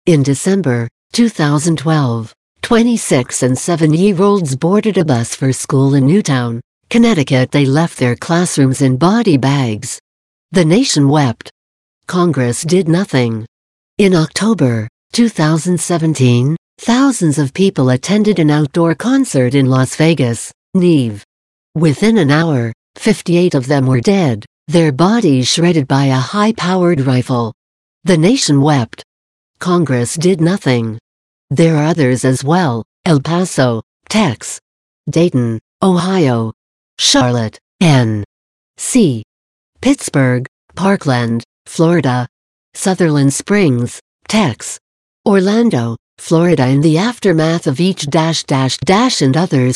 In December 2012, 26 and 7-year-olds boarded a bus for school in Newtown, Connecticut. They left their classrooms in body bags. The nation wept. Congress did nothing. In October 2017, thousands of people attended an outdoor concert in Las Vegas, Neve. Within an hour, 58 of them were dead, their bodies shredded by a high-powered rifle. The nation wept. Congress did nothing. There are others as well: El Paso, Texas; Dayton, Ohio; Charlotte, N.C.; Pittsburgh, Parkland, Florida; Sutherland Springs, Texas; Orlando, Florida. In the aftermath of each and others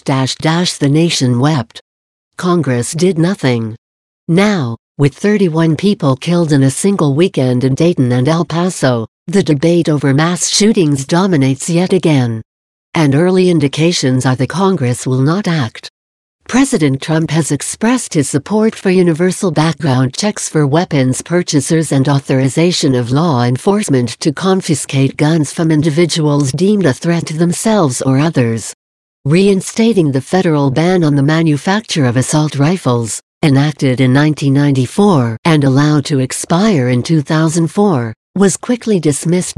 the nation wept. Congress did nothing. Now, with 31 people killed in a single weekend in Dayton and El Paso, the debate over mass shootings dominates yet again. And early indications are that Congress will not act. President Trump has expressed his support for universal background checks for weapons purchasers and authorization of law enforcement to confiscate guns from individuals deemed a threat to themselves or others. Reinstating the federal ban on the manufacture of assault rifles, enacted in 1994 and allowed to expire in 2004, was quickly dismissed.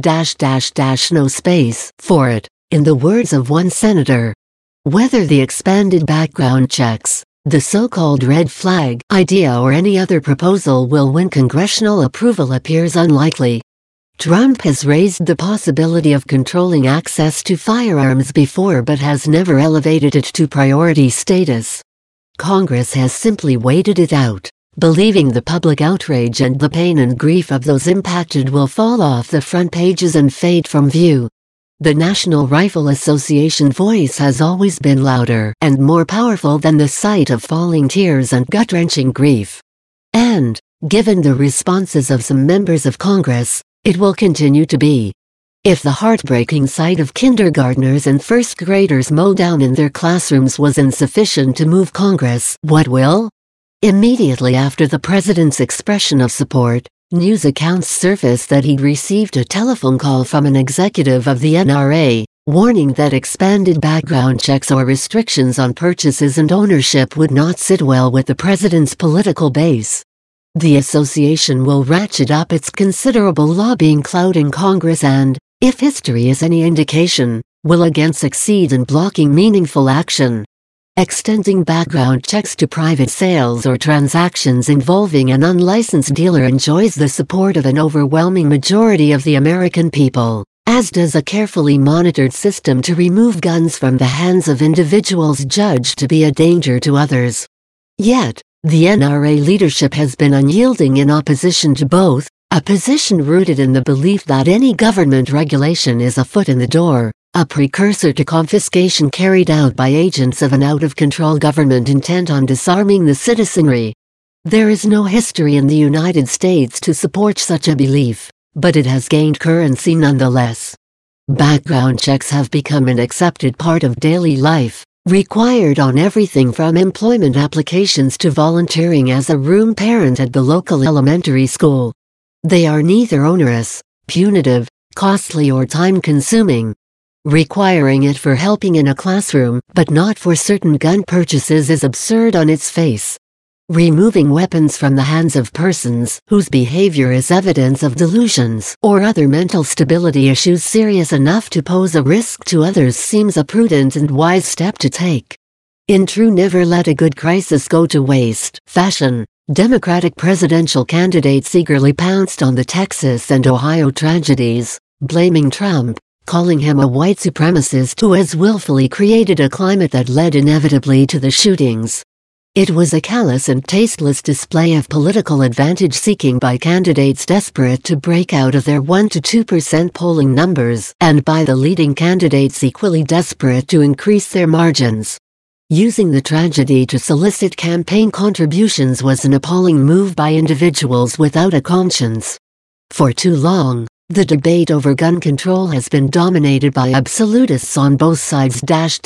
No space for it, in the words of one senator. Whether the expanded background checks, the so-called red flag idea, or any other proposal will win congressional approval appears unlikely. Trump has raised the possibility of controlling access to firearms before but has never elevated it to priority status. Congress has simply waited it out, believing the public outrage and the pain and grief of those impacted will fall off the front pages and fade from view. The National Rifle Association voice has always been louder and more powerful than the sight of falling tears and gut-wrenching grief. And, given the responses of some members of Congress, it will continue to be. If the heartbreaking sight of kindergartners and first graders mowed down in their classrooms was insufficient to move Congress, what will? Immediately after the president's expression of support, news accounts surfaced that he'd received a telephone call from an executive of the NRA, warning that expanded background checks or restrictions on purchases and ownership would not sit well with the president's political base. The association will ratchet up its considerable lobbying clout in Congress and, if history is any indication, will again succeed in blocking meaningful action. Extending background checks to private sales or transactions involving an unlicensed dealer enjoys the support of an overwhelming majority of the American people, as does a carefully monitored system to remove guns from the hands of individuals judged to be a danger to others. Yet, the NRA leadership has been unyielding in opposition to both, a position rooted in the belief that any government regulation is a foot in the door, a precursor to confiscation carried out by agents of an out-of-control government intent on disarming the citizenry. There is no history in the United States to support such a belief, but it has gained currency nonetheless. Background checks have become an accepted part of daily life, required on everything from employment applications to volunteering as a room parent at the local elementary school. They are neither onerous, punitive, costly or time-consuming. Requiring it for helping in a classroom, but not for certain gun purchases, is absurd on its face. Removing weapons from the hands of persons whose behavior is evidence of delusions or other mental stability issues serious enough to pose a risk to others seems a prudent and wise step to take. In true never let a good crisis go to waste fashion, Democratic presidential candidates eagerly pounced on the Texas and Ohio tragedies, blaming Trump, calling him a white supremacist who has willfully created a climate that led inevitably to the shootings. It was a callous and tasteless display of political advantage-seeking by candidates desperate to break out of their 1 to 2% polling numbers, and by the leading candidates equally desperate to increase their margins. Using the tragedy to solicit campaign contributions was an appalling move by individuals without a conscience. For too long, the debate over gun control has been dominated by absolutists on both sides.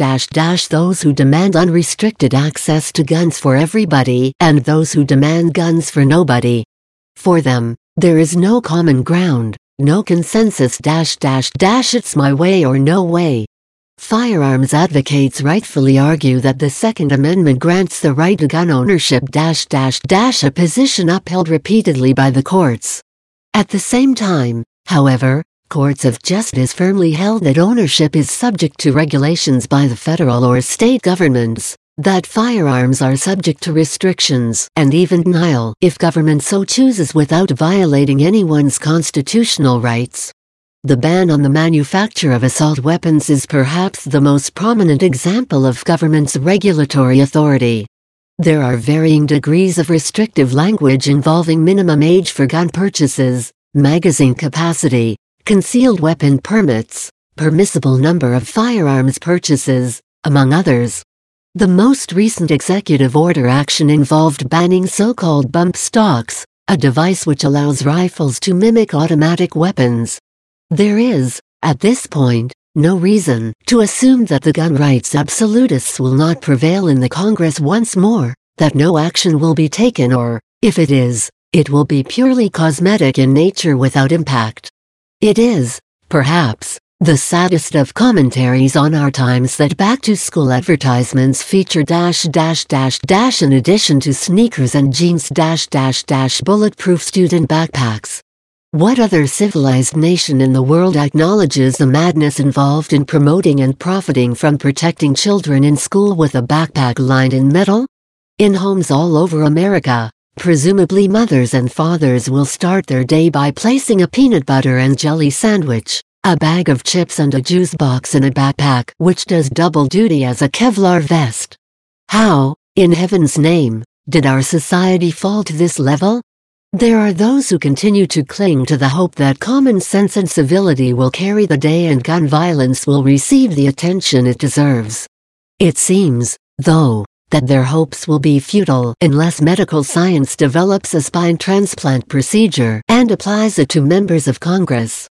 Those who demand unrestricted access to guns for everybody, and those who demand guns for nobody. For them, there is no common ground, No consensus - it's my way or no way. Firearms advocates rightfully argue that the Second Amendment grants the right to gun ownership - a position upheld repeatedly by the courts. At the same time, however, courts of justice firmly held that ownership is subject to regulations by the federal or state governments, that firearms are subject to restrictions and even denial if government so chooses without violating anyone's constitutional rights. The ban on the manufacture of assault weapons is perhaps the most prominent example of government's regulatory authority. There are varying degrees of restrictive language involving minimum age for gun purchases, magazine capacity, concealed weapon permits, permissible number of firearms purchases, among others. The most recent executive order action involved banning so-called bump stocks, a device which allows rifles to mimic automatic weapons. There is, at this point, no reason to assume that the gun rights absolutists will not prevail in the Congress once more, that no action will be taken or, if it is, it will be purely cosmetic in nature without impact. It is, perhaps, the saddest of commentaries on our times that back-to-school advertisements feature in addition to sneakers and jeans bulletproof student backpacks. What other civilized nation in the world acknowledges the madness involved in promoting and profiting from protecting children in school with a backpack lined in metal? In homes all over America, presumably mothers and fathers will start their day by placing a peanut butter and jelly sandwich, a bag of chips and a juice box in a backpack which does double duty as a Kevlar vest. How, in heaven's name, did our society fall to this level? There are those who continue to cling to the hope that common sense and civility will carry the day and gun violence will receive the attention it deserves. It seems, though, that their hopes will be futile unless medical science develops a spine transplant procedure and applies it to members of Congress.